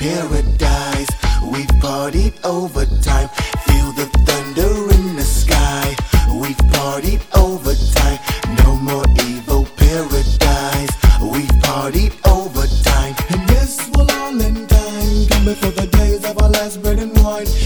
paradise. We've partied overtime. Feel the thunder in the sky. We've partied overtime. No more evil paradise. We've partied overtime. And yes, we'll all in time come before the days of our last bread and wine.